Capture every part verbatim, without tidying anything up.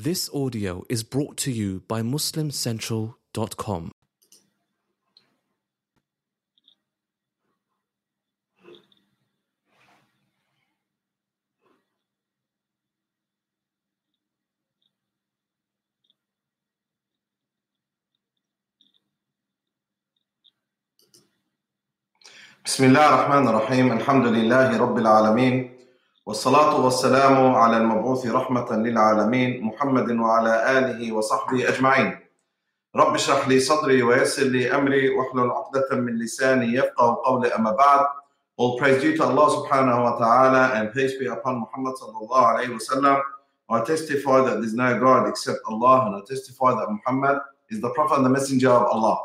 This audio is brought to you by Muslim Central dot com. بسم الله الرحمن الرحيم الحمد لله رب العالمين والصلاة والسلام على المبعوث رحمة للعالمين محمد وعلى آله وصحبه أجمعين. رب اشرح لي صدري ويسر لي أمري واحلل عقدة من لساني يفقهوا قولي. أما بعد. All praise due to Allah subhanahu wa ta'ala and peace be upon Muhammad sallallahu alayhi wa sallam. I testify that there is no God except Allah, and I testify that Muhammad is the Prophet and the Messenger of Allah.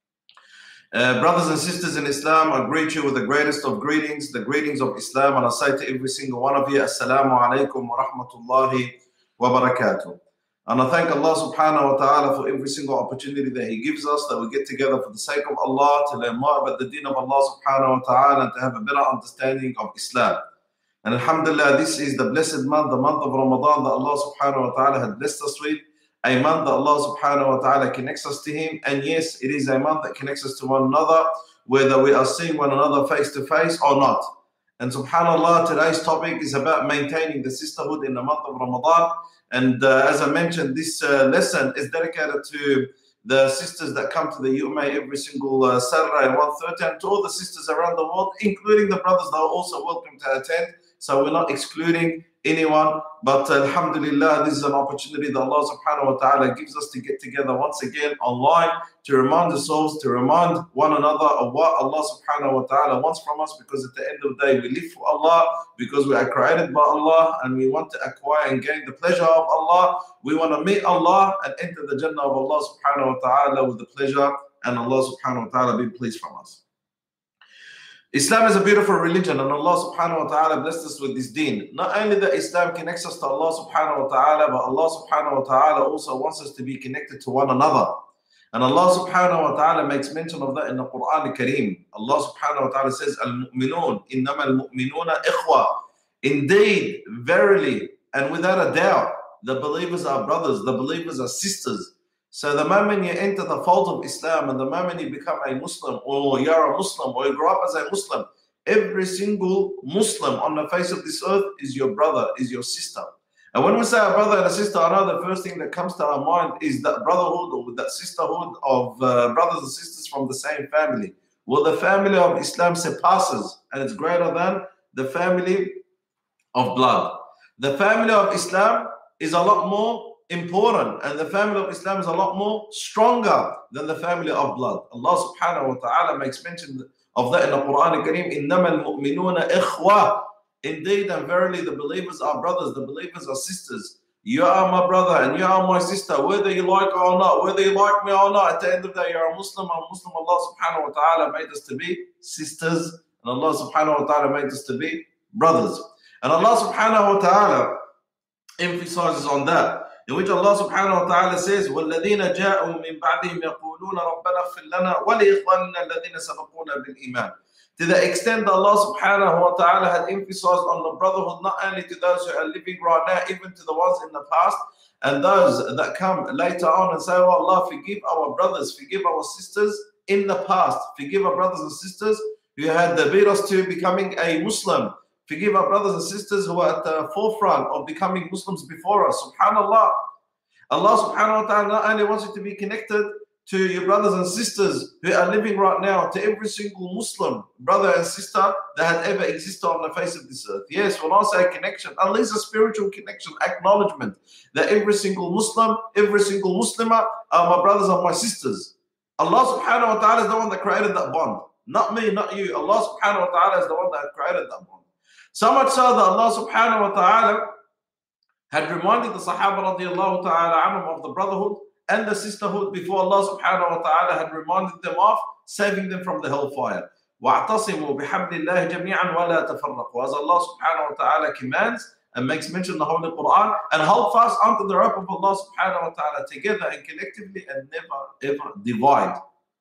Uh, brothers and sisters in Islam, I greet you with the greatest of greetings, the greetings of Islam, and I say to every single one of you, Assalamu alaikum wa rahmatullahi wa barakatuh. And I thank Allah subhanahu wa ta'ala for every single opportunity that He gives us, that we get together for the sake of Allah, to learn more about the deen of Allah subhanahu wa ta'ala, and to have a better understanding of Islam. And alhamdulillah, this is the blessed month, the month of Ramadan that Allah subhanahu wa ta'ala had blessed us with. A month that Allah subhanahu wa ta'ala connects us to Him. And yes, it is a month that connects us to one another, whether we are seeing one another face to face or not. And subhanAllah, today's topic is about maintaining the sisterhood in the month of Ramadan. And uh, as I mentioned, this uh, lesson is dedicated to the sisters that come to the U M A every single uh, Saturday at one thirty, and to all the sisters around the world, including the brothers that are also welcome to attend. So we're not excluding anyone, but uh, alhamdulillah, this is an opportunity that Allah subhanahu wa ta'ala gives us to get together once again online, to remind ourselves, to remind one another of what Allah subhanahu wa ta'ala wants from us, because at the end of the day we live for Allah, because we are created by Allah, and we want to acquire and gain the pleasure of Allah. We want to meet Allah and enter the Jannah of Allah subhanahu wa ta'ala with the pleasure, and Allah subhanahu wa ta'ala be pleased from us. Islam is a beautiful religion, and Allah subhanahu wa ta'ala blessed us with this deen. Not only that Islam connects us to Allah subhanahu wa ta'ala, but Allah subhanahu wa ta'ala also wants us to be connected to one another. And Allah subhanahu wa ta'ala makes mention of that in the Quran al-Kareem. Allah subhanahu wa ta'ala says, Al-Mu'minun, innama al-Mu'minuna ikhwa. Indeed, verily, and without a doubt, the believers are brothers, the believers are sisters. So the moment you enter the fold of Islam, and the moment you become a Muslim, or you're a Muslim, or you grow up as a Muslim, every single Muslim on the face of this earth is your brother, is your sister. And when we say a brother and a sister, I know the first thing that comes to our mind is that brotherhood, or that sisterhood of uh, brothers and sisters from the same family. Well, the family of Islam surpasses, and it's greater than the family of blood. The family of Islam is a lot more important, and the family of Islam is a lot more stronger than the family of blood. Allah subhanahu wa ta'ala makes mention of that in the Quran al-Kareem. إِنَّمَا الْمُؤْمِنُونَ إِخْوَةً. Indeed and verily, the believers are brothers, the believers are sisters. You are my brother and you are my sister, whether you like it or not, whether you like me or not. At the end of the day, you're a Muslim, I'm a Muslim. Allah subhanahu wa ta'ala made us to be sisters, and Allah subhanahu wa ta'ala made us to be brothers. And Allah subhanahu wa ta'ala emphasizes on that, in which Allah subhanahu wa ta'ala says, وَالَّذِينَ جَاءُوا مِن بَعْدِهِمْ يَقُولُونَ رَبَّنَا اغْفِرْ لَنَا وَلِإِخْوَانِنَا الَّذِينَ سَبَقُونَا بِالْإِيمَانِ. To the extent that Allah subhanahu wa ta'ala had emphasized on the brotherhood, not only to those who are living right now, even to the ones in the past, and those that come later on and say, oh Allah, forgive our brothers, forgive our sisters in the past, forgive our brothers and sisters who had beat us to becoming a Muslim. Forgive our brothers and sisters who are at the forefront of becoming Muslims before us. Subhanallah. Allah subhanahu wa ta'ala not only wants you to be connected to your brothers and sisters who are living right now, to every single Muslim brother and sister that had ever existed on the face of this earth. Yes, when I say connection, at least a spiritual connection, acknowledgement that every single Muslim, every single Muslimah are my brothers and my sisters. Allah subhanahu wa ta'ala is the one that created that bond. Not me, not you. Allah subhanahu wa ta'ala is the one that created that bond. So much so that Allah subhanahu wa ta'ala had reminded the Sahaba radiallahu ta'ala anhum of the brotherhood and the sisterhood before Allah subhanahu wa ta'ala had reminded them of saving them from the hellfire. وَاعْتَصِمُوا بِحَبْلِ اللَّهِ جَمِيعًا وَلَا تَفَرَّقُوا. As Allah subhanahu wa ta'ala commands and makes mention in the Holy Quran, and hold fast onto the rope of Allah subhanahu wa ta'ala together and collectively, and never ever divide.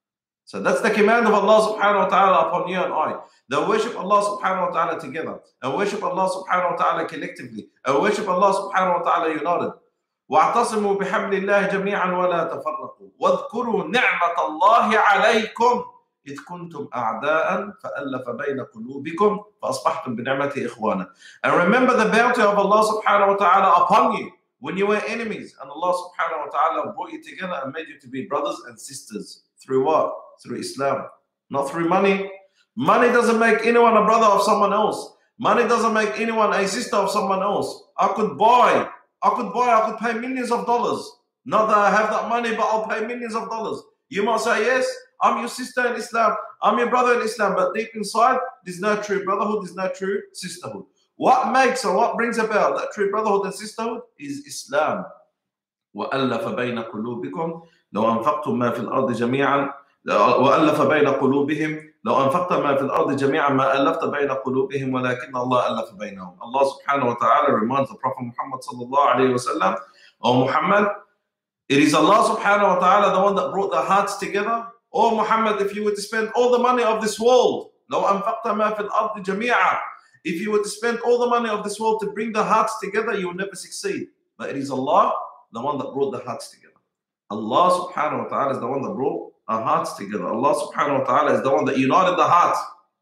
So that's the command of Allah subhanahu wa ta'ala upon you and I. That worship Allah subhanahu wa ta'ala together, and worship Allah subhanahu wa ta'ala collectively, and worship Allah subhanahu wa ta'ala united. واعتصموا بحبل الله جميعا ولا تفرقوا واذكروا نعمة الله عليكم إذ كنتم أعداء فألف بين قلوبكم فأصبحتم بنعمته إخوانا. And remember the bounty of Allah subhanahu wa ta'ala upon you when you were enemies, and Allah subhanahu wa ta'ala brought you together and made you to be brothers and sisters. Through what? Through Islam. Not through money. Money doesn't make anyone a brother of someone else. Money doesn't make anyone a sister of someone else. I could buy, I could buy, I could pay millions of dollars. Not that I have that money, but I'll pay millions of dollars. You might say, yes, I'm your sister in Islam, I'm your brother in Islam, but deep inside, there's no true brotherhood, there's no true sisterhood. What makes or what brings about that true brotherhood and sisterhood is Islam. وَأَلَّفَ بَيْنَ قُلُوبِكُمْ لَوْ أَنفَقْتُم مَا فِي الْأَرْضِ جَمِيعًا وَأَلَّفَ بَيْنَ قُلُوبِهِمْ لو أنفقت ما في الأرض جميعا ما ألفت بين قلوبهم ولكن الله ألف بينهم. Allah subhanahu wa ta'ala reminds the Prophet Muhammad sallallahu alayhi wa sallam, O Muhammad, it is Allah subhanahu wa ta'ala the one that brought the hearts together. O Muhammad, if you were to spend all the money of this world, لو أنفقت ما في الأرض جميعا, if you were to spend all the money of this world to bring the hearts together, you will never succeed. But it is Allah, the one that brought the hearts together. Allah subhanahu wa ta'ala is the one that brought our hearts together. Allah subhanahu wa ta'ala is the one that united the hearts.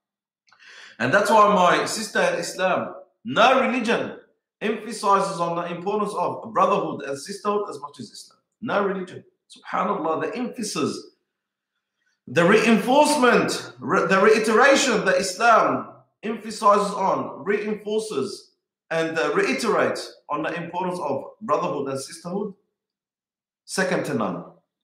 And that's why my sister in Islam, no religion emphasizes on the importance of brotherhood and sisterhood as much as Islam. No religion. Subhanallah, the emphasis, the reinforcement, re the reiteration that Islam emphasizes on, reinforces and uh, reiterates on the importance of brotherhood and sisterhood, second to none.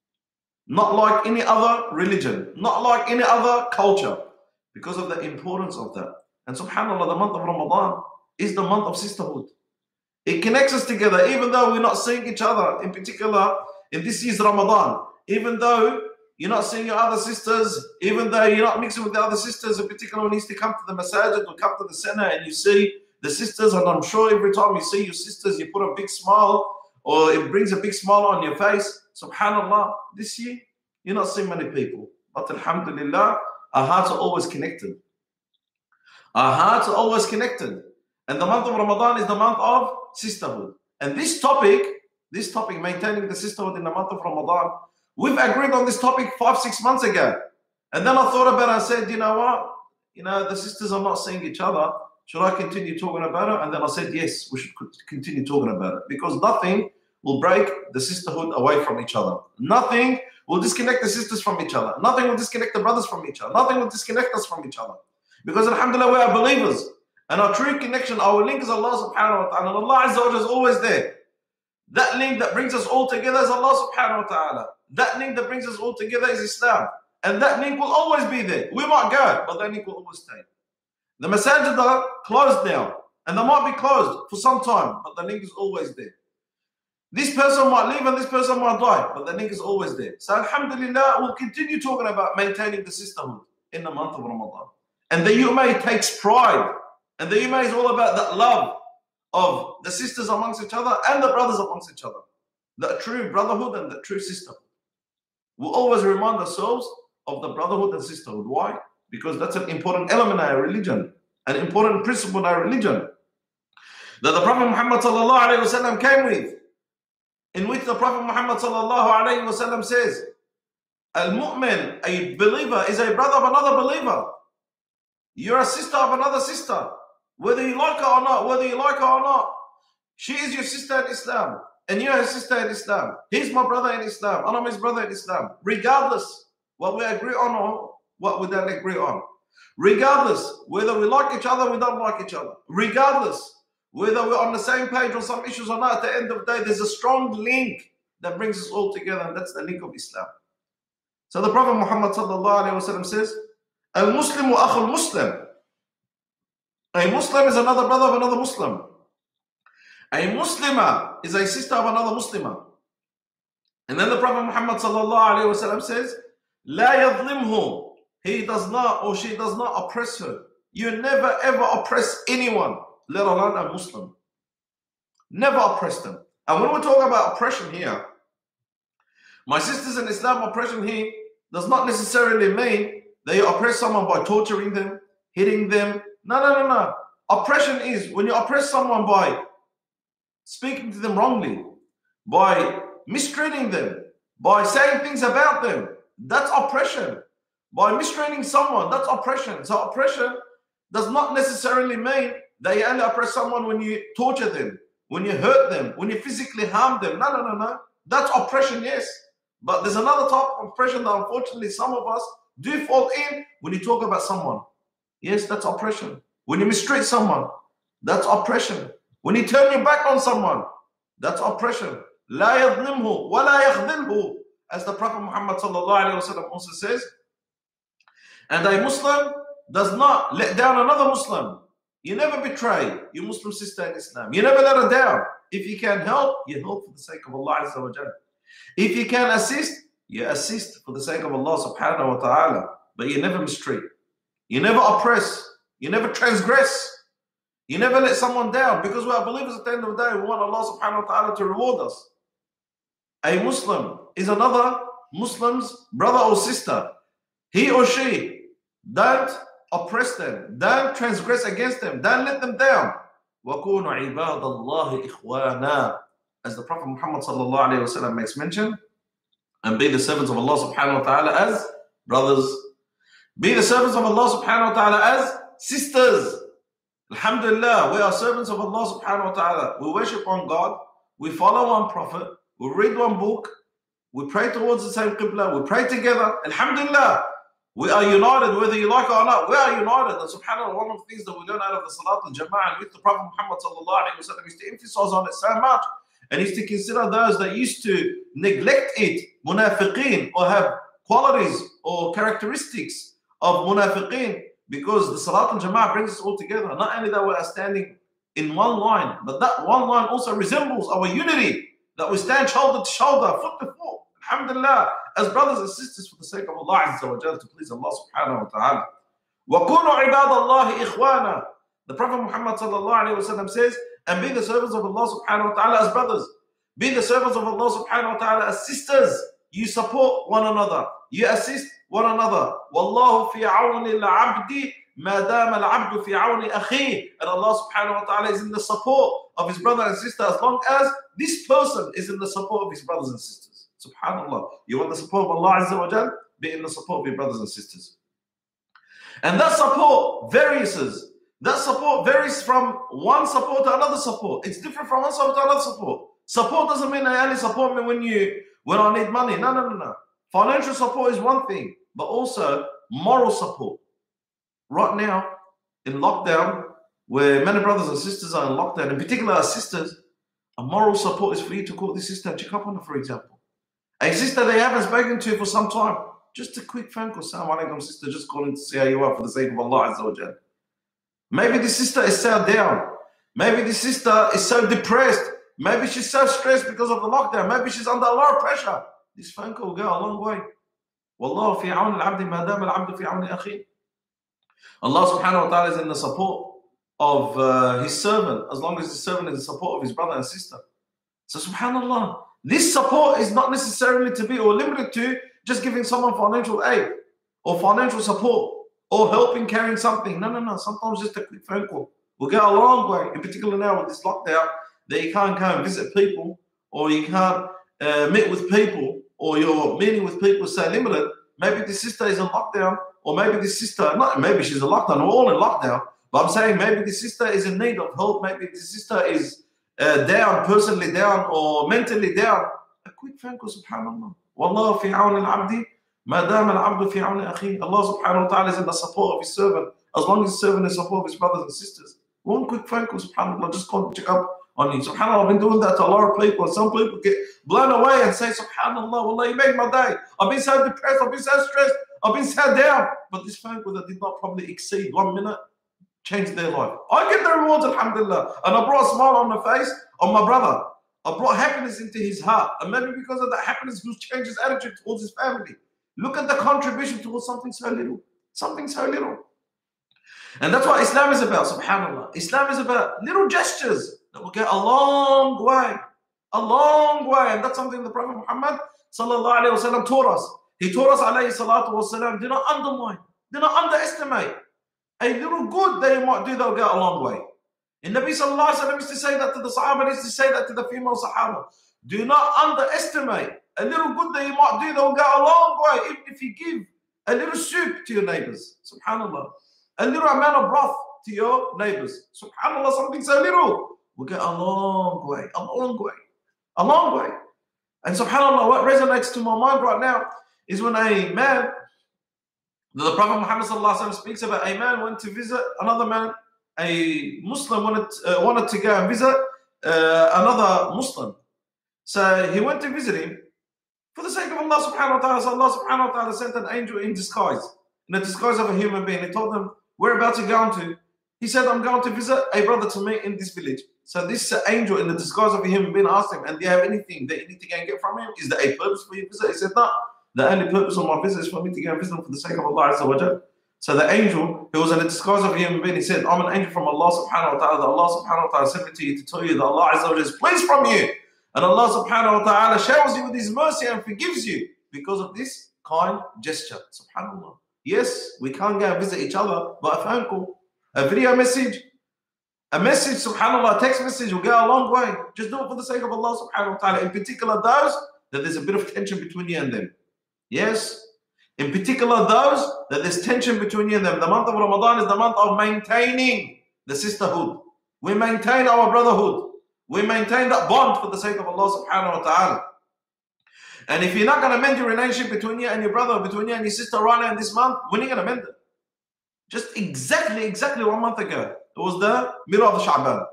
Not like any other religion, not like any other culture, because of the importance of that. And subhanAllah, the month of Ramadan is the month of sisterhood. It connects us together, even though we're not seeing each other, in particular, in this year's Ramadan. Even though you're not seeing your other sisters, even though you're not mixing with the other sisters, in particular, when you used to come to the masajid or come to the center and you see the sisters, and I'm sure every time you see your sisters, you put a big smile, or it brings a big smile on your face. Subhanallah, this year, you're not seeing many people. But alhamdulillah, our hearts are always connected. Our hearts are always connected. And the month of Ramadan is the month of sisterhood. And this topic, this topic, maintaining the sisterhood in the month of Ramadan, we've agreed on this topic five, six months ago. And then I thought about it and said, you know what? You know, the sisters are not seeing each other. Should I continue talking about it? And then I said, yes, we should continue talking about it. Because nothing will break the sisterhood away from each other. Nothing will disconnect the sisters from each other. Nothing will disconnect the brothers from each other. Nothing will disconnect us from each other. Because alhamdulillah, we are believers. And our true connection, our link is Allah subhanahu wa ta'ala. And Allah Azza wa Jalla is always there. That link that brings us all together is Allah subhanahu wa ta'ala. That link that brings us all together is Islam. And that link will always be there. We might go, but that link will always stay. The masajid are closed now. And they might be closed for some time, but the link is always there. This person might leave and this person might die, but the link is always there. So alhamdulillah, we'll continue talking about maintaining the sisterhood in the month of Ramadan. And the U M A takes pride. And the U M A is all about that love of the sisters amongst each other and the brothers amongst each other. The true brotherhood and the true sisterhood. We'll always remind ourselves of the brotherhood and sisterhood. Why? Because that's an important element in our religion, an important principle in our religion that the Prophet Muhammad sallallahu alayhi wa sallam came with, in which the Prophet Muhammad sallallahu alayhi wa sallam says, Al-Mu'min, a believer, is a brother of another believer. You're a sister of another sister. Whether you like her or not, whether you like her or not, she is your sister in Islam, and you're her sister in Islam. He's my brother in Islam, and I'm his brother in Islam. Regardless what we agree on or what we don't agree on. Regardless whether we like each other or we don't like each other. Regardless whether we're on the same page on some issues or not, at the end of the day, there's a strong link that brings us all together, and that's the link of Islam. So the Prophet Muhammad sallallahu alayhi wa sallam says, Al-Muslimu akhul Muslim. A Muslim is another brother of another Muslim. A Muslima is a sister of another Muslimah. And then the Prophet Muhammad sallallahu alayhi wa sallam says, La yadlimhu. He does not or she does not oppress her. You never ever oppress anyone, let alone a Muslim. Never oppress them. And when we talk about oppression here, my sisters in Islam, oppression here does not necessarily mean that you oppress someone by torturing them, hitting them. No, no, no, no. Oppression is when you oppress someone by speaking to them wrongly, by mistreating them, by saying things about them. That's oppression. By mistreating someone, that's oppression. So oppression does not necessarily mean that you only oppress someone when you torture them, when you hurt them, when you physically harm them. No, no, no, no. That's oppression, yes. But there's another type of oppression that unfortunately some of us do fall in when you talk about someone. Yes, that's oppression. When you mistreat someone, that's oppression. When you turn your back on someone, that's oppression. لا يظلمه ولا يخذله, as the Prophet Muhammad sallallahu alaihi wasallam also says. And a Muslim does not let down another Muslim. You never betray your Muslim sister in Islam. You never let her down. If you can help, you help for the sake of Allah Azza wa Jalla. If you can assist, you assist for the sake of Allah subhanahu wa ta'ala. But you never mistreat. You never oppress. You never transgress. You never let someone down, because we are believers at the end of the day. We want Allah subhanahu wa ta'ala to reward us. A Muslim is another Muslim's brother or sister. He or she, don't oppress them. Don't transgress against them. Don't let them down. وَكُونُوا عِبَادَ اللَّهِ إِخْوَانًا, as the Prophet Muhammad sallallahu alayhi wa sallam makes mention. And be the servants of Allah subhanahu wa ta'ala as brothers. Be the servants of Allah subhanahu wa ta'ala as sisters. Alhamdulillah, we are servants of Allah subhanahu wa ta'ala. We worship one God. We follow one prophet. We read one book. We pray towards the same qibla. We pray together. Alhamdulillah. We are united, whether you like it or not. We are united. And subhanAllah, one of the things that we learn out of the Salat al-Jama'ah, which the Prophet Muhammad sallallahu alayhi wa sallam used to emphasize on it so much, and used to consider those that used to neglect it, munafiqeen, or have qualities or characteristics of munafiqeen, because the Salat al-Jama'ah brings us all together. Not only that we are standing in one line, but that one line also resembles our unity, that we stand shoulder to shoulder, foot to foot. Alhamdulillah, as brothers and sisters for the sake of Allah Azza wa Jalla, to please Allah subhanahu wa ta'ala. وَكُونُوا عِبَادَ اللَّهِ إِخْوَانًا. The Prophet Muhammad sallallahu alayhi wa sallam says, and be the servants of Allah subhanahu wa ta'ala as brothers. Be the servants of Allah subhanahu wa ta'ala as sisters. You support one another. You assist one another. وَاللَّهُ فِي عَوْنِ الْعَبْدِ مَا دَامَ الْعَبْدُ فِي عَوْنِ أَخِيهِ. And Allah subhanahu wa ta'ala is in the support of his brother and sister as long as this person is in the support of his brothers and sisters. Subhanallah. You want the support of Allah Azza wa Jal? Be in the support of your brothers and sisters. And that support varies. That support varies from one support to another support. It's different from one support to another support. Support doesn't mean I only support me when you when I need money. No, no, no, no. Financial support is one thing, but also moral support. Right now, in lockdown, where many brothers and sisters are in lockdown, in particular our sisters, a moral support is for you to call this sister and check up on her, for example. A sister they haven't spoken to for some time, just a quick phone call. Assalamu alaikum, sister, just calling to see how you are for the sake of Allah Azza wa Jalla. Maybe this sister is so down. Maybe this sister is so depressed. Maybe she's so stressed because of the lockdown. Maybe she's under a lot of pressure. This phone call will go a long way. Wallahu fi awn al-abdi ma dama al-abdu fi awn akhi. Allah subhanahu wa ta'ala is in the support of uh, his servant, as long as his servant is in the support of his brother and sister. So subhanallah, this support is not necessarily to be or limited to just giving someone financial aid or financial support or helping carrying something. No, no, no. Sometimes just a quick phone call will go a long way. In particular now with this lockdown, that you can't go and visit people, or you can't uh, meet with people, or your meeting with people is so limited. Maybe the sister is in lockdown, or maybe the sister, not maybe she's in lockdown, we're all in lockdown, but I'm saying maybe the sister is in need of help. Maybe the sister is Uh, down, personally down, or mentally down. A quick phone call, subhanallah. Wallahu fi awn al-abdi ma dama al-abdu fi awn akhi. Allah subhanahu wa ta'ala is in the support of his servant, as long as his servant is in support of his brothers and sisters. One quick phone call, subhanallah, just call to check up on you. Subhanallah, I've been doing that to a lot of people, and some people get blown away and say, subhanallah, wallah, you made my day. I've been so depressed, I've been so stressed, I've been so down. But this phone call that did not probably exceed one minute changed their life. I get the rewards, alhamdulillah. And I brought a smile on the face of my brother. I brought happiness into his heart. And maybe because of that happiness, he's changed his attitude towards his family. Look at the contribution towards something so little. Something so little. And that's what Islam is about, subhanallah. Islam is about little gestures that will get a long way. A long way. And that's something the Prophet Muhammad sallallahu alayhi wa sallam taught us. He taught us, alayhi salatu wa salam, do not undermine, do not underestimate. A little good that you might do, they'll go a long way. And Nabi sallallahu alayhi wa sallam used to say that to the Sahaba, used to say that to the female Sahaba. Do not underestimate. A little good that you might do, that will go a long way. Even if you give a little soup to your neighbors, subhanAllah. A little amount of broth to your neighbors, subhanAllah, something so little will go a long way, a long way, a long way. And subhanAllah, what resonates to my mind right now is when a man, the Prophet Muhammad sallallahu alaihi wasallam speaks about a man went to visit another man, a Muslim wanted, uh, wanted to go and visit uh, another Muslim. So he went to visit him for the sake of Allah subhanahu wa ta'ala. So Allah subhanahu wa ta'ala sent an angel in disguise, in the disguise of a human being. He told them, "Where about you going to?" He said, "I'm going to visit a brother to me in this village." So this angel in the disguise of a human being asked him, "And do you have anything that you need to go and get from him? Is there a purpose for your visit?" He said, "No, the only purpose of my visit is for me to go and visit him for the sake of Allah Azza wa Jal." So the angel, who was in the disguise of a human being, he said, "I'm an angel from Allah subhanahu wa ta'ala, that Allah subhanahu wa ta'ala sent me to you to tell you that Allah Azza wa Jal is pleased from you. And Allah subhanahu wa ta'ala showers you with His mercy and forgives you because of this kind gesture." Subhanallah. Yes, we can't go and visit each other by a phone call, a video message, a message, subhanallah, a text message will go a long way. Just do it for the sake of Allah subhanahu wa ta'ala. In particular, those that there's a bit of tension between you and them. Yes. In particular, those that there's tension between you and them. The month of Ramadan is the month of maintaining the sisterhood. We maintain our brotherhood. We maintain that bond for the sake of Allah subhanahu wa ta'ala. And if you're not going to mend your relationship between you and your brother, between you and your sister right now in this month, when are you going to mend it? Just exactly, exactly one month ago, it was the middle of the Sha'ban.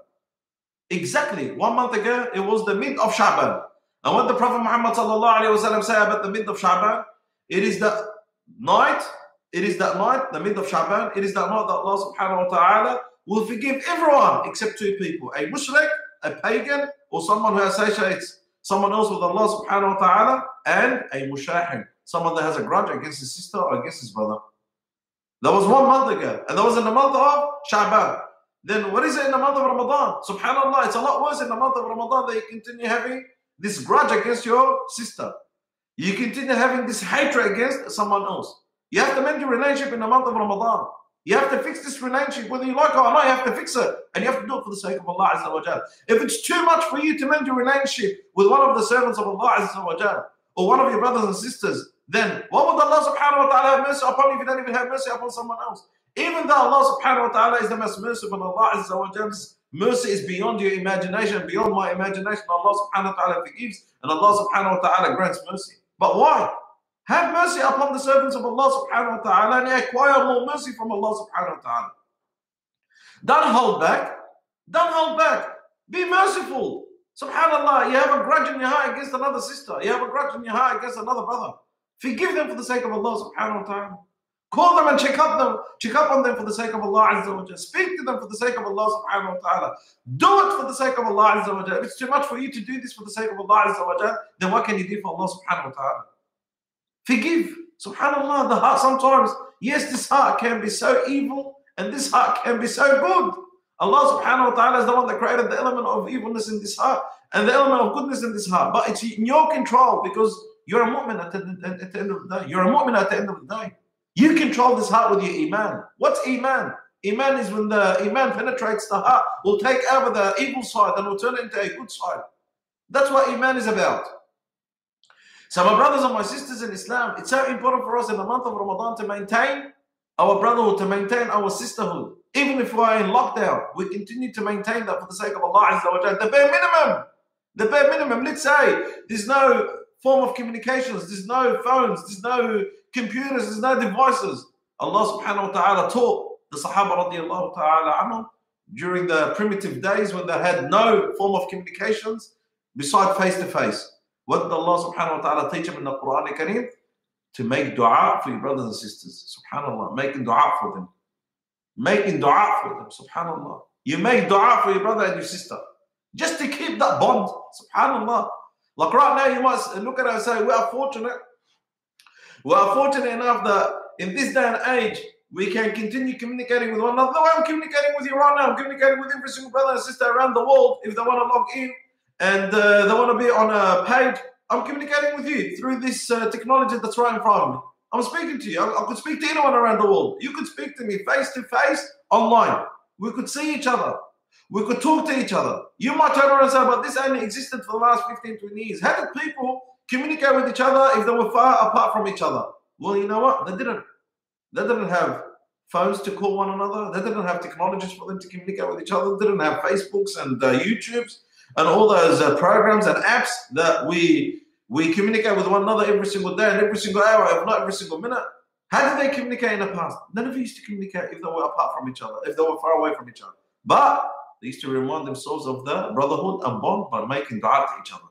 Exactly one month ago, it was the mid of Sha'ban. And what the Prophet Muhammad sallallahu alayhi wa sallam say about the mid of Sha'ban? It is that night, it is that night, the mid of Sha'ban, it is that night that Allah subhanahu wa ta'ala will forgive everyone except two people, a mushrik, a pagan, or someone who associates someone else with Allah subhanahu wa ta'ala, and a mushahid, someone that has a grudge against his sister or against his brother. That was one month ago, and that was in the month of Sha'ban. Then what is it in the month of Ramadan? Subhanallah, it's a lot worse in the month of Ramadan that you continue having this grudge against your sister. You continue having this hatred against someone else. You have to mend your relationship in the month of Ramadan. You have to fix this relationship, whether you like it or not, you have to fix it. And you have to do it for the sake of Allah Azza wa Jal. If it's too much for you to mend your relationship with one of the servants of Allah Azza wa Jal, or one of your brothers and sisters, then what would Allah subhanahu wa ta'ala have mercy upon you if you don't even have mercy upon someone else? Even though Allah subhanahu wa ta'ala is the most merciful, Allah Azza wa Jal's mercy is beyond your imagination, beyond my imagination. Allah subhanahu wa ta'ala forgives, and Allah subhanahu wa ta'ala grants mercy. But why? Have mercy upon the servants of Allah subhanahu wa ta'ala and acquire more mercy from Allah subhanahu wa ta'ala. Don't hold back. Don't hold back. Be merciful. Subhanallah, you have a grudge in your heart against another sister. You have a grudge in your heart against another brother. Forgive them for the sake of Allah subhanahu wa ta'ala. Call them and check up them, check up on them for the sake of Allah Azza wa Jalla. Speak to them for the sake of Allah subhanahu wa ta'ala. Do it for the sake of Allah Azza wa Jalla. If it's too much for you to do this for the sake of Allah Azza wa Jalla, then what can you do for Allah subhanahu wa ta'ala? Forgive. Subhanallah, the heart sometimes, yes, this heart can be so evil and this heart can be so good. Allah subhanahu wa ta'ala is the one that created the element of evilness in this heart and the element of goodness in this heart. But it's in your control because you're a mu'min at the, at the end of the day. You're a mu'min at the end of the day. You control this heart with your iman. What's iman? Iman is when the iman penetrates the heart, will take over the evil side and will turn it into a good side. That's what iman is about. So my brothers and my sisters in Islam, it's so important for us in the month of Ramadan to maintain our brotherhood, to maintain our sisterhood. Even if we are in lockdown, we continue to maintain that for the sake of Allah Azza wa Jalla. The bare minimum. The bare minimum. Let's say there's no form of communications, there's no phones, there's no computers, there's no devices. Allah subhanahu wa ta'ala taught the Sahaba radiallahu ta'ala anhum during the primitive days when they had no form of communications beside face-to-face. What did Allah subhanahu wa ta'ala teach them in the Quran al-Kareem? To make dua for your brothers and sisters. Subhanallah. Making dua for them. Making dua for them. Subhanallah. You make dua for your brother and your sister. Just to keep that bond. Subhanallah. Like right now, you must look at it and say, we are fortunate. We are fortunate enough that in this day and age, we can continue communicating with one another. The way I'm communicating with you right now, I'm communicating with every single brother and sister around the world. If they want to log in and uh, they want to be on a page, I'm communicating with you through this uh, technology that's right in front of me. I'm speaking to you. I, I could speak to anyone around the world. You could speak to me face to face online. We could see each other. We could talk to each other. You might turn around and say, but this only existed for the last fifteen, twenty years. How did people communicate with each other if they were far apart from each other? Well, you know what? They didn't. They didn't have phones to call one another. They didn't have technologies for them to communicate with each other. They didn't have Facebooks and uh, YouTubes and all those uh, programs and apps that we we communicate with one another every single day and every single hour, if not every single minute. How did they communicate in the past? None of them used to communicate if they were apart from each other, if they were far away from each other. But they used to remind themselves of the brotherhood and bond by making dua to each other.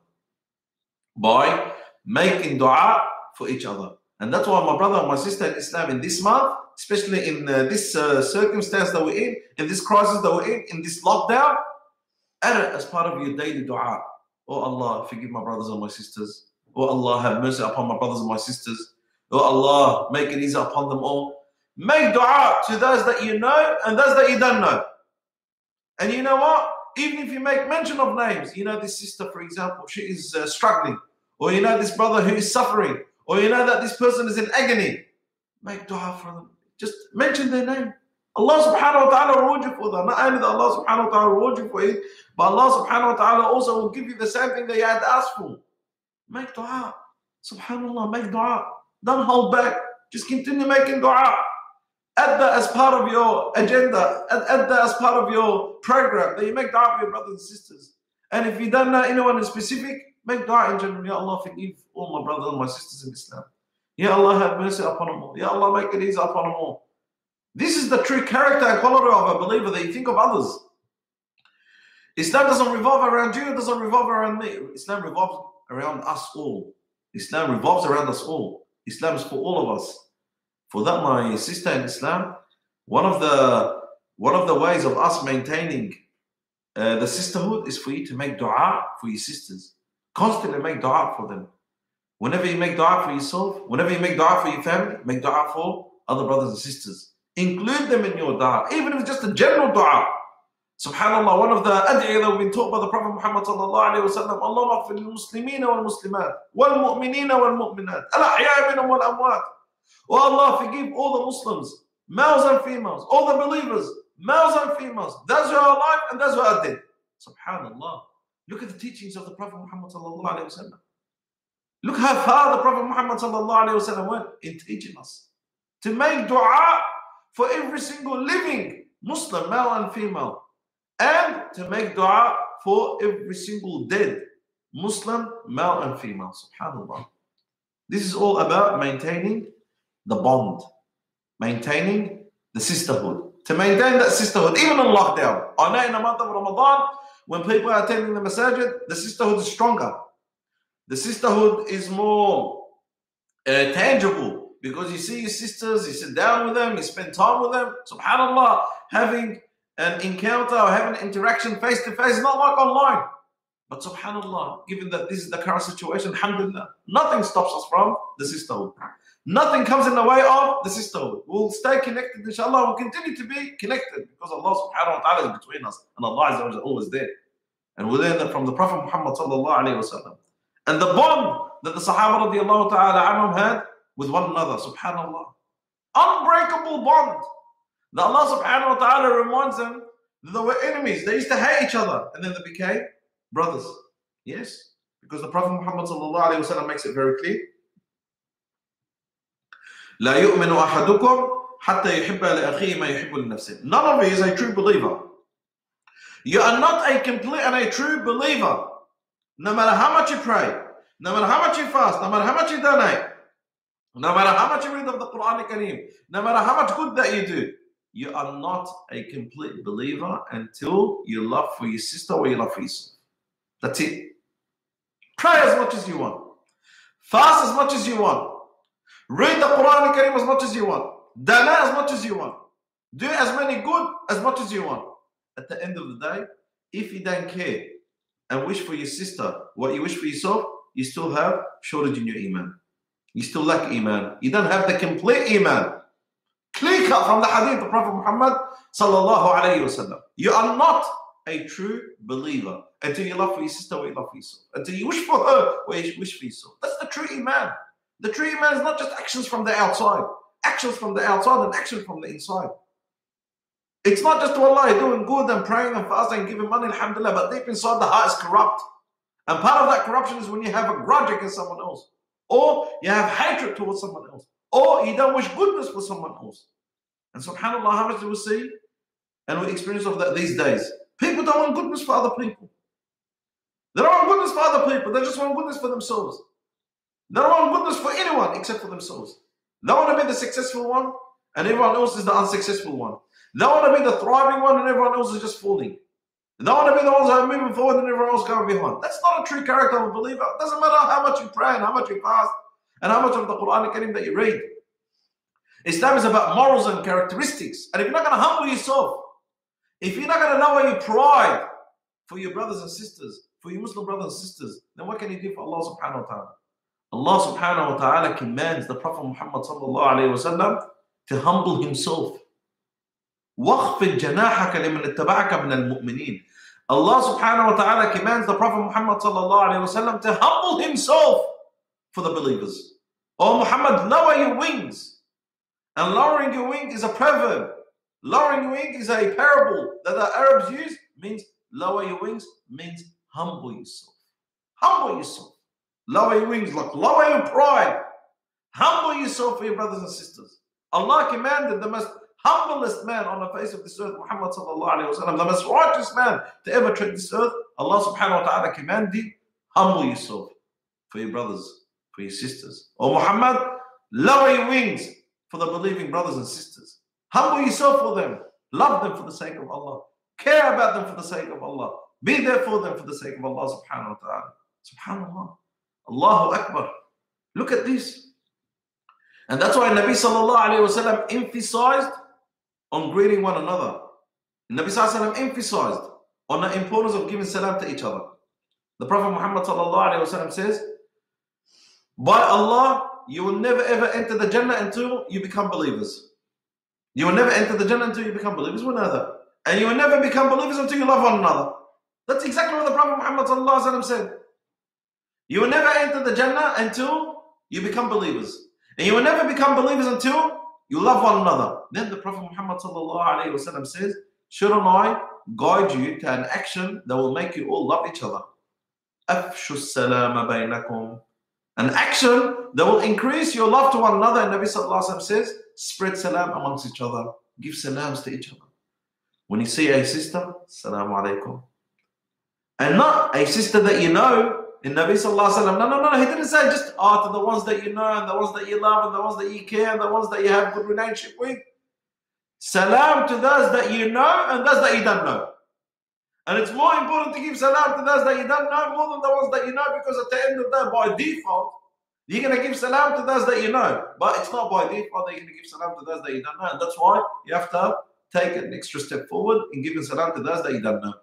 By making dua for each other. And that's why my brother and my sister in Islam in this month, especially in uh, this uh, circumstance that we're in, in this crisis that we're in, in this lockdown, add it as part of your daily dua. Oh Allah, forgive my brothers and my sisters. Oh Allah, have mercy upon my brothers and my sisters. Oh Allah, make it easy upon them all. Make dua to those that you know and those that you don't know. And you know what? Even if you make mention of names, you know this sister, for example, she is uh, struggling. Or you know this brother who is suffering. Or you know that this person is in agony. Make dua for them. Just mention their name. Allah subhanahu wa ta'ala reward you for that. Not only that Allah subhanahu wa ta'ala reward you for it, but Allah subhanahu wa ta'ala also will give you the same thing that you had asked for. Make dua. Subhanallah, make dua. Don't hold back. Just continue making dua. Add that as part of your agenda. Add, add that as part of your program. That you make dua for your brothers and sisters. And if you don't know anyone in specific, make dua in general. Ya Allah, forgive all my brothers and my sisters in Islam. Ya Allah, have mercy upon them all. Ya Allah, make it easy upon them all. This is the true character and quality of a believer, that you think of others. Islam doesn't revolve around you, it doesn't revolve around me. Islam revolves around us all. Islam revolves around us all. Islam is for all of us. For that, my sister in Islam, one of the one of the ways of us maintaining uh, the sisterhood is for you to make dua for your sisters. Constantly make dua for them. Whenever you make dua for yourself, whenever you make dua for your family, make dua for other brothers and sisters. Include them in your dua, even if it's just a general dua. Subhanallah, one of the ad'iyah that we've been taught by the Prophet Muhammad sallallahu alayhi wa sallam, Allahumma aghfir lil muslimina wal muslimat, wal mu'minina wal mu'minat, al ahya'i minhum wal amwat. Oh Allah, forgive all the Muslims, males and females, all the believers, males and females, those who are alive and those who are dead. Subhanallah. Look at the teachings of the Prophet Muhammad sallallahu alayhi wa sallam. Look how far the Prophet Muhammad sallallahu alayhi wa sallam went in teaching us to make dua for every single living Muslim, male and female, and to make dua for every single dead Muslim, male and female. Subhanallah. This is all about maintaining the bond, maintaining the sisterhood. To maintain that sisterhood, even in lockdown. I know in the month of Ramadan, when people are attending the masajid, the sisterhood is stronger. The sisterhood is more uh, tangible, because you see your sisters, you sit down with them, you spend time with them. Subhanallah, having an encounter or having an interaction face to face, not like online. But subhanallah, given that this is the current situation, alhamdulillah, nothing stops us from the sisterhood. Nothing comes in the way of the sisterhood. We'll stay connected, inshallah. We'll continue to be connected because Allah subhanahu wa ta'ala is between us and Allah is always there. And we learn that from the Prophet Muhammad sallallahu alayhi wa sallam. And the bond that the Sahaba radiallahu ta'ala anhum had with one another, subhanallah. Unbreakable bond. That Allah subhanahu wa ta'ala reminds them that they were enemies. They used to hate each other and then they became brothers. Yes, because the Prophet Muhammad sallallahu alayhi wa sallam makes it very clear. لا يؤمن أحدكم حتى يحب لأخيه ما يحب لنفسه. None of you is a true believer. You are not a complete and a true believer. No matter how much you pray, no matter how much you fast, no matter how much you donate, no matter how much you read of the Quran Kareem, no matter how much good that you do, you are not a complete believer until you love for your sister or you love for yourself. That's it. Pray as much as you want. Fast as much as you want. Read the Quran Kareem as much as you want. Donate as much as you want. Do as many good as much as you want. At the end of the day, if you don't care and wish for your sister what you wish for yourself, you still have shortage in your iman. You still lack iman. You don't have the complete iman. Clear cut from the hadith of Prophet Muhammad sallallahu alayhi wa sallam. You are not a true believer until you love for your sister what you love for yourself. Until you wish for her what you wish for yourself. That's the true iman. The true iman is not just actions from the outside. Actions from the outside and action from the inside. It's not just wallahi doing good and praying and fasting and giving money, alhamdulillah, but deep inside the heart is corrupt. And part of that corruption is when you have a grudge against someone else, or you have hatred towards someone else, or you don't wish goodness for someone else. And subhanAllah, how much do we see and we experience of that these days? People don't want goodness for other people. They don't want goodness for other people. They just want goodness for themselves. They don't want goodness for anyone except for themselves. They want to be the successful one and everyone else is the unsuccessful one. They want to be the thriving one and everyone else is just falling. They want to be the ones that are moving forward and everyone else going behind. That's not a true character of a believer. It doesn't matter how much you pray and how much you fast and how much of the Quran Al-Karim that you read. Islam is about morals and characteristics. And if you're not going to humble yourself, if you're not going to lower your pride for your brothers and sisters, for your Muslim brothers and sisters, then what can you do for Allah subhanahu wa ta'ala? Allah subhanahu wa ta'ala commands the Prophet Muhammad sallallahu alayhi wa sallam to humble himself. وَخْفِضْ جَنَاحَكَ لِمَنِ اتَّبَعَكَ مِنَ الْمُؤْمِنِينَ. Allah subhanahu wa ta'ala commands the Prophet Muhammad sallallahu alayhi wa sallam to humble himself for the believers. Oh Muhammad, lower your wings. And lowering your wing is a proverb. Lowering your wing is a parable that the Arabs use. Means lower your wings means humble yourself. Humble yourself. Lower your wings, like lower your pride. Humble yourself for your brothers and sisters. Allah commanded the most humblest man on the face of this earth, Muhammad sallallahu alayhi wa sallam, the most righteous man to ever tread this earth. Allah subhanahu wa ta'ala commanded, humble yourself for your brothers, for your sisters. Oh Muhammad, lower your wings for the believing brothers and sisters. Humble yourself for them. Love them for the sake of Allah. Care about them for the sake of Allah. Be there for them for the sake of Allah subhanahu wa ta'ala. Subhanallah. Allahu Akbar. Look at this. And that's why Nabi sallallahu alayhi wa sallam emphasized on greeting one another. Nabi sallallahu alayhi wa sallam emphasized on the importance of giving salam to each other. The Prophet Muhammad sallallahu alayhi wa sallam says, by Allah, you will never ever enter the Jannah until you become believers. You will never enter the Jannah until you become believers. We know that. And you will never become believers until you love one another. That's exactly what the Prophet Muhammad sallallahu alayhi wa sallam said. You will never enter the Jannah until you become believers. And you will never become believers until you love one another. Then the Prophet Muhammad sallallahu alayhi wa sallam says, shouldn't I guide you to an action that will make you all love each other? أَفْشُوا السَّلَامَ بَيْنَكُمْ. An action that will increase your love to one another. And Nabi sallallahu alayhi wa sallam says, spread salam amongst each other. Give salams to each other. When you see a sister, Assalamu alaikum. And not a sister that you know. In Nabi sallallahu alayhi wa sallam, no, no, no, he didn't say just oh, to the ones that you know and the ones that you love and the ones that you care and the ones that you have good relationship with. Salam to those that you know and those that you don't know. And it's more important to give salam to those that you don't know more than the ones that you know, because at the end of the day, by default, you're going to give salam to those that you know. But it's not by default that you're going to give salam to those that you don't know. And that's why you have to take an extra step forward in giving salam to those that you don't know.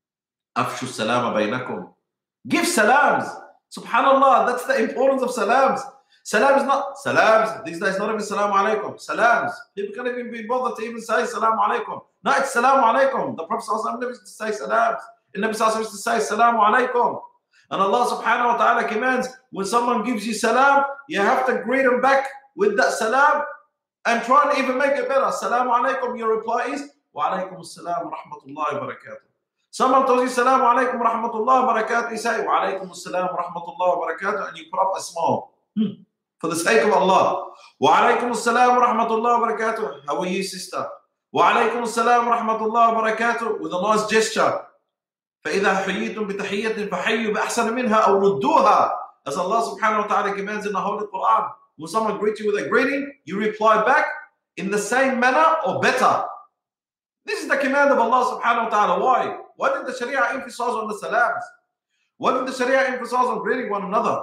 Afshu salama baynakum. Give salams. Subhanallah, that's the importance of salams. Salam is not, salams, these days not even salamu alaikum. Salams. People can't even be bothered to even say salamu alaikum. No, it's salamu alaikum. The Prophet sallallahu never used to say salams. The Nabi sallallahu used to say salamu alaikum. And Allah subhanahu wa ta'ala commands, when someone gives you salam, you have to greet them back with that salam and try and even make it better. Salamu alaikum, your reply is, wa alaikum assalam wa rahmatullahi wa barakatuh. Someone tells you, Assalamu alaikum wa rahmatullahi wa barakatuh. You say, wa alaikum assalam wa rahmatullahi wa barakatuh. And you put up a smile. Hmm. For the sake of Allah. Wa alaikum assalam wa rahmatullahi wa barakatuh. How are you, sister? Wa alaikum assalam wa rahmatullahi wa barakatuh. With a nice gesture. فَإِذَا حُيِّيتُم بِتَحِيَّةٍ فَحَيُّوا بِأَحْسَنَ مِنْهَا أَوْ رُدُّوهَا. As Allah subhanahu wa ta'ala commands in the Holy Quran. When someone greets you with a greeting, you reply back in the same manner or better. This is the command of Allah subhanahu wa ta'ala. Why? Why did the Sharia emphasize on the salams? Why did the Sharia emphasize on greeting one another?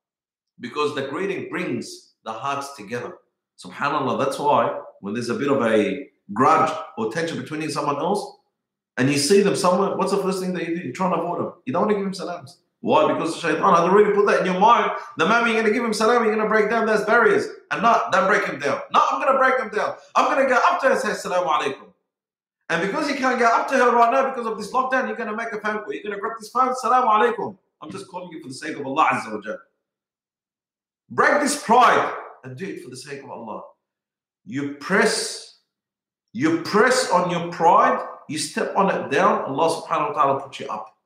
Because the greeting brings the hearts together. Subhanallah, that's why when there's a bit of a grudge or tension between you and someone else, and you see them somewhere, what's the first thing that you do? You're trying to avoid them. You don't want to give them salams. Why? Because the shaitan has already put that in your mind. The moment you're going to give him salam, you're going to break down those barriers. And not, don't break him down. No, I'm going to break him down. I'm going to go up to her and say, Assalamu alaikum. And because you can't get up to her right now because of this lockdown, you're going to make a phone call. You're going to grab this phone, Assalamu alaikum. I'm just calling you for the sake of Allah Azza wa Jal. Break this pride and do it for the sake of Allah. You press You press on your pride, you step on it down, Allah subhanahu wa ta'ala puts you up.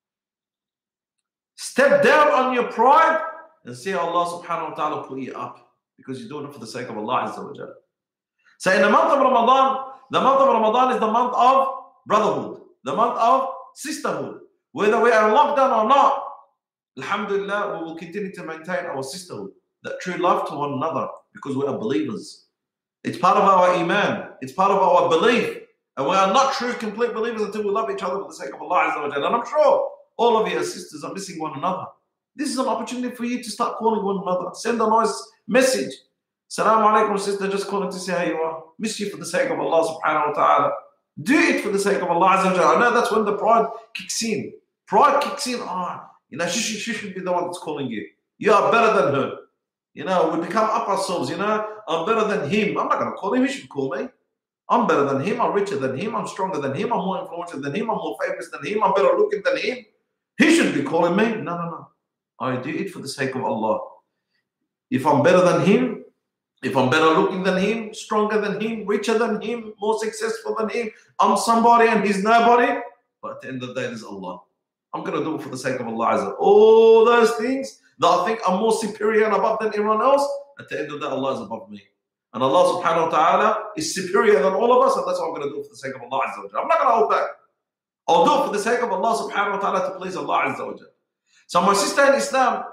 Step down on your pride and see Allah subhanahu wa ta'ala put you up, because you're doing it for the sake of Allah Azza wa Jalla. So in the month of Ramadan, the month of Ramadan is the month of brotherhood, the month of sisterhood. Whether we are in lockdown or not, alhamdulillah, we will continue to maintain our sisterhood, that true love to one another, because we are believers. It's part of our iman, it's part of our belief. And we are not true, complete believers until we love each other for the sake of Allah Azza wa Jalla. And I'm sure all of you as sisters are missing one another. This is an opportunity for you to start calling one another. Send a nice message. Assalamu alaikum, sister, just calling to say how you are. Miss you for the sake of Allah subhanahu wa ta'ala. Do it for the sake of Allah Azza wa Jalla. I know that's when the pride kicks in. Pride kicks in. Ah, oh, you know, she, she, she should be the one that's calling you. You are better than her. You know, we become up ourselves, you know. I'm better than him. I'm not going to call him. He should call me. I'm better than him. I'm richer than him. I'm stronger than him. I'm more influential than him. I'm more famous than him. I'm better looking than him. He shouldn't be calling me. No, no, no. I do it for the sake of Allah. If I'm better than him, if I'm better looking than him, stronger than him, richer than him, more successful than him, I'm somebody and he's nobody. But at the end of the day, there's Allah. I'm going to do it for the sake of Allah Azza. All those things that I think are more superior and above than everyone else, at the end of the day, Allah is above me. And Allah subhanahu wa ta'ala is superior than all of us, and that's what I'm going to do it for the sake of Allah Azza wa Jalla. I'm not going to hold back. I'll do it for the sake of Allah subhanahu wa ta'ala, to please Allah Azza wa Jalla. So my sister in Islam,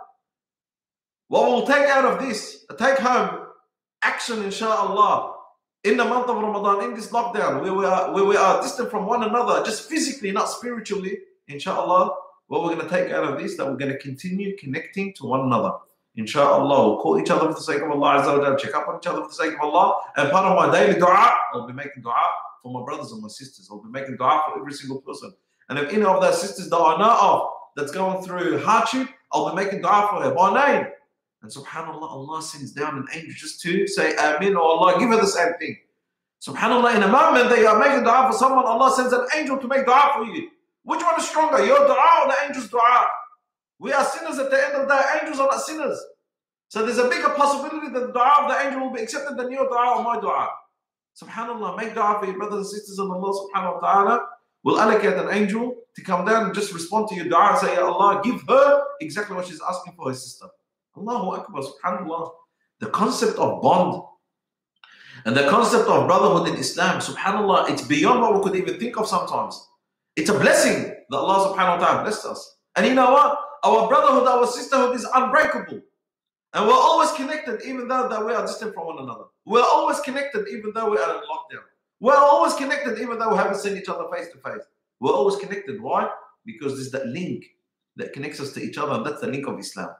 what we'll take out of this, take home action inshaAllah, in the month of Ramadan, in this lockdown, where we are, where we are distant from one another, just physically, not spiritually, inshaAllah, what we're going to take out of this, that we're going to continue connecting to one another. Insha'Allah, we'll call each other for the sake of Allah Azza wa Jalla, check up on each other for the sake of Allah. And part of my daily dua, I'll be making dua for my brothers and my sisters. I'll be making dua for every single person. And if any of those sisters that I know of that's going through hardship, I'll be making dua for her by name. And subhanAllah, Allah sends down an angel just to say Amin, or Allah, give her the same thing. SubhanAllah, in a moment that you are making dua for someone, Allah sends an angel to make dua for you. Which one is stronger, your dua or the angel's dua? We are sinners at the end of the day. Angels are not sinners. So there's a bigger possibility that the dua of the angel will be accepted than your dua or my dua. SubhanAllah, make dua for your brothers and sisters, and Allah subhanahu wa ta'ala will allocate an angel to come down and just respond to your dua and say, Ya Allah, give her exactly what she's asking for her sister. Allahu Akbar, subhanAllah. The concept of bond and the concept of brotherhood in Islam, subhanAllah, it's beyond what we could even think of sometimes. It's a blessing that Allah subhanahu wa ta'ala blessed us. And you know what? Our brotherhood, our sisterhood is unbreakable. And we're always connected, even though that we are distant from one another. We're always connected, even though we are in lockdown. We're always connected, even though we haven't seen each other face to face. We're always connected. Why? Because there's that link that connects us to each other, and that's the link of Islam.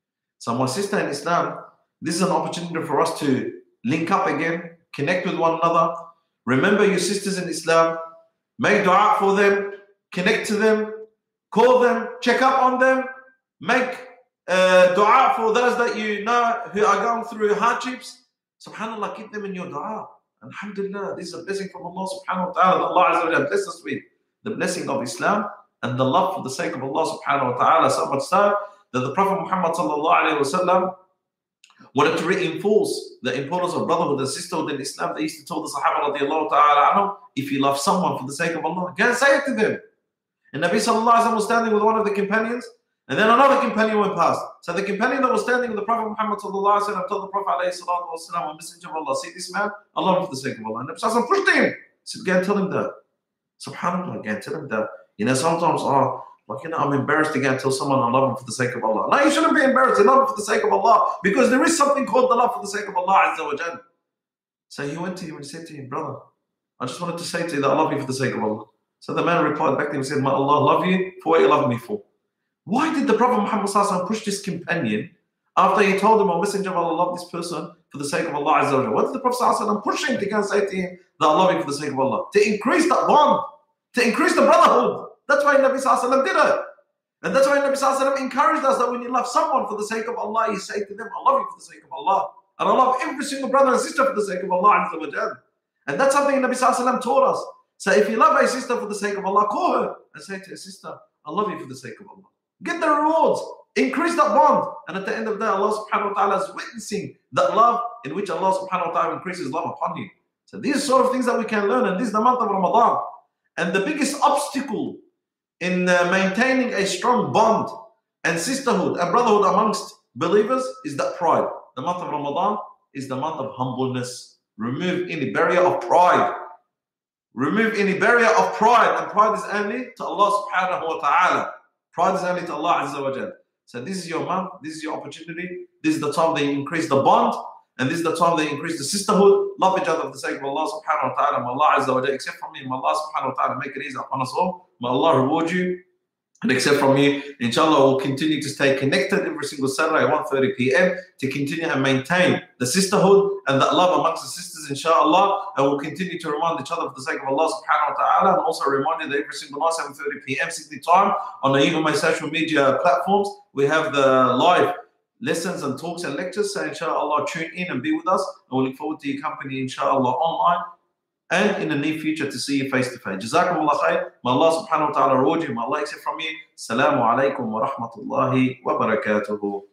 So my sister in Islam, this is an opportunity for us to link up again, connect with one another. Remember your sisters in Islam. Make dua for them, connect to them, call them, check up on them, make uh, dua for those that you know who are going through hardships. SubhanAllah, keep them in your dua. Alhamdulillah, this is a blessing from Allah subhanahu wa ta'ala. Allah Azza wa Jalla blessed us with the blessing of Islam and the love for the sake of Allah subhanahu wa ta'ala. So much so that the Prophet Muhammad sallallahu alayhi wa sallam wanted to reinforce the importance of brotherhood and sisterhood in Islam. They used to tell the Sahaba radiallahu ta'ala anhum, if you love someone for the sake of Allah, go and say it to them. And Nabi sallallahu alayhi wa sallam was standing with one of the companions, and then another companion went past. So the companion that was standing with the Prophet Muhammad sallallahu alayhi wa sallam told the Prophet alayhi salatu wa sallam, Messenger of Allah, see this man? I love him for the sake of Allah. And Nabi sallallahu alayhi wa sallam pushed him. He said, go and tell him that. SubhanAllah, go and tell him that. You know, sometimes, oh, like, you know, I'm embarrassed to go and tell someone I love him for the sake of Allah. No, you shouldn't be embarrassed. You love him for the sake of Allah, because there is something called the love for the sake of Allah Azza wa Jalla. So he went to him and said to him, brother, I just wanted to say to you that I love you for the sake of Allah. So the man replied back to him and said, may Allah love you for what you love me for. Why did the Prophet Muhammad sallallahu alaihi wasallam push this companion after he told him, O Messenger of Allah, love this person for the sake of Allah Azza wa Jalla? What did the Prophet sallallahu alaihi wasallam push him to go and say to him that I love you for the sake of Allah? To increase that bond, to increase the brotherhood. That's why Nabi sallallahu alaihi wasallam did it. And that's why Nabi sallallahu alaihi wasallam encouraged us that when you love someone for the sake of Allah, you say to them, I love you for the sake of Allah. And I love every single brother and sister for the sake of Allah Azza wa Jalla. And that's something Nabi sallallahu alaihi wasallam taught us. So if you love a sister for the sake of Allah, call her and say to her, sister, I love you for the sake of Allah. Get the rewards. Increase that bond. And at the end of the day, Allah subhanahu wa ta'ala is witnessing that love in which Allah subhanahu wa ta'ala increases love upon you. So these are sort of things that we can learn, and this is the month of Ramadan. And the biggest obstacle in uh, maintaining a strong bond and sisterhood and brotherhood amongst believers is that pride. The month of Ramadan is the month of humbleness. Remove any barrier of pride. Remove any barrier of pride, and pride is only to Allah subhanahu wa ta'ala. Pride is only to Allah Azza wa Jal. So this is your month, this is your opportunity, this is the time they increase the bond, and this is the time they increase the sisterhood. Love each other for the sake of Allah subhanahu wa ta'ala. May Allah Azza wa Jal accept from me, may Allah subhanahu wa ta'ala make it easy upon us all. May Allah reward you and accept from you. Inshallah, we'll continue to stay connected every single Saturday at one thirty p m to continue and maintain the sisterhood and that love amongst the sisters, inshallah. And we'll continue to remind each other for the sake of Allah subhanahu wa ta'ala, and also remind you that every single night, seven thirty p m Sydney time, on the even my social media platforms, we have the live lessons and talks and lectures. So inshallah, tune in and be with us. And we look forward to your company, inshallah, online and in the near future to see you face to face. Jazakumullah khair. May Allah subhanahu wa ta'ala reward you. May Allah accept from you. Assalamu alaikum wa rahmatullahi wa barakatuhu.